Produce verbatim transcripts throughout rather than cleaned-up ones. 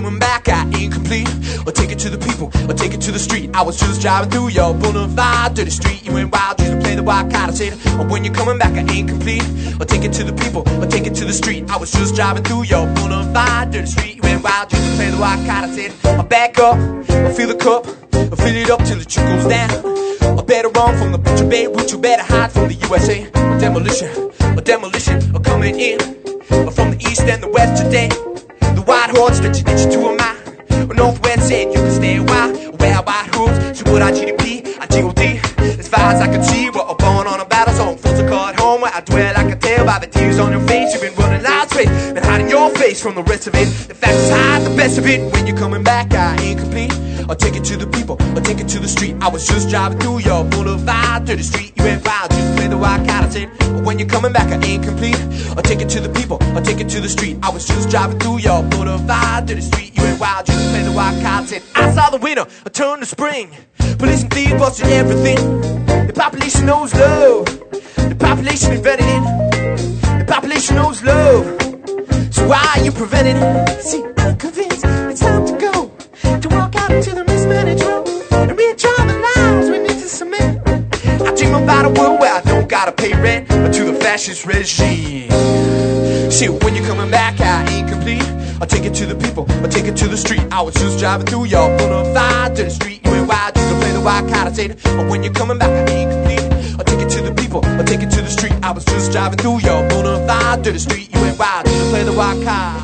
coming back, I ain't complete. Or take it to the people, or take it to the street. I was just driving through your boulevard, dirty street. You went wild, used to play the wild card. I said, or when you're coming back, I ain't complete. Or take it to the people, or take it to the street. I was just driving through your boulevard, dirty street. You went wild, used to play the wild card. I said, I'll back up, I'll fill the cup, I'll fill it up till it trickles down. Or better run from the butcher Beirut, you better hide from the U S A. Or demolition, or demolition, or coming in. Or from the east and the west today. The white horse stretching it to a mile. Or northwest said you can stay a while. Wear white hooves, so what I G D P, I G O D. As far as I can see, we're all born on a battle zone. Full to call at home where I dwell, I can tell by the tears on your face. You've been running loud straight, been hiding your face from the rest of it. The fact is hide the best of it. When you're coming back, I ain't complete. Or take it to the people, or take it to the street. I was just driving through your boulevard, dirty street. You went wild, just play the wild card. I said, or when you're coming back, I ain't complete. Or take it to the people, or take it to the street. I was just driving through your boulevard, dirty street. You went wild, just play the wild card. I said, I saw the winter, I turned to spring. Police and thieves busted everything. The population knows love. The population invented it. The population knows love. So why are you preventing it? See, I'm convinced it's time to go. To walk out into the mismanaged road and retry the lives we need to cement. I dream about a world where I don't gotta pay rent, but to the fascist regime. See, when you're coming back, I ain't complete. I'll take it to the people, I'll take it to the street. I was just driving through your boulevard to the street. You went wild, just to play the wild card. I said, or when you're coming back, I ain't complete. I'll take it to the people, I'll take it to the street. I was just driving through your boulevard to the street. You went wild, just to play the wild card.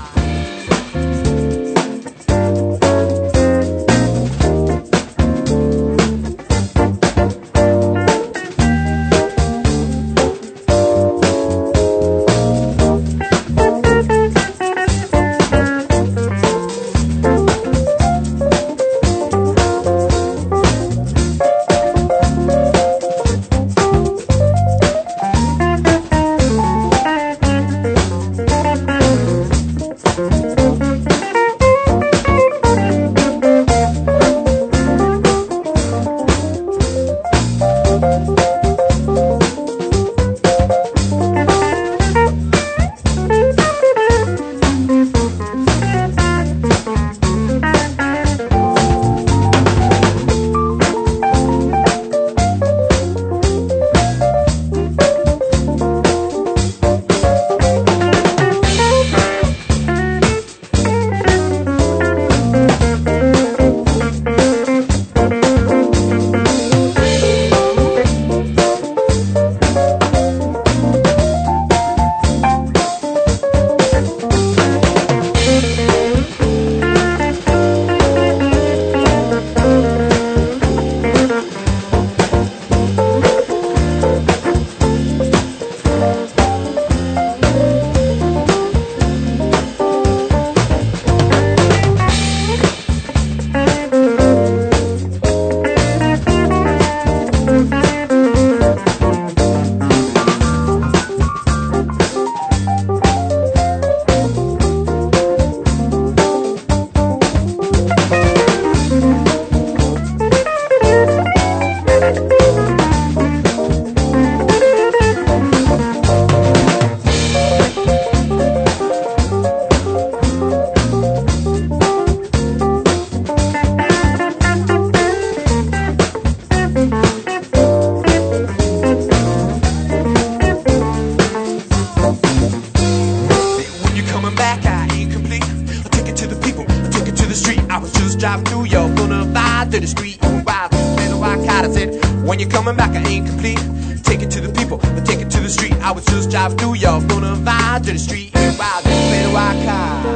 Driving through your boulevard to the street, you went wild, play the wild card. I said, when you're coming back, I ain't complete. Take it to the people, but take it to the street. I was just driving through your boulevard to the street, you went wild, play the wild card.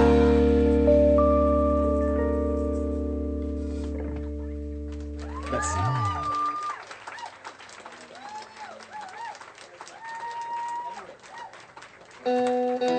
Let's see.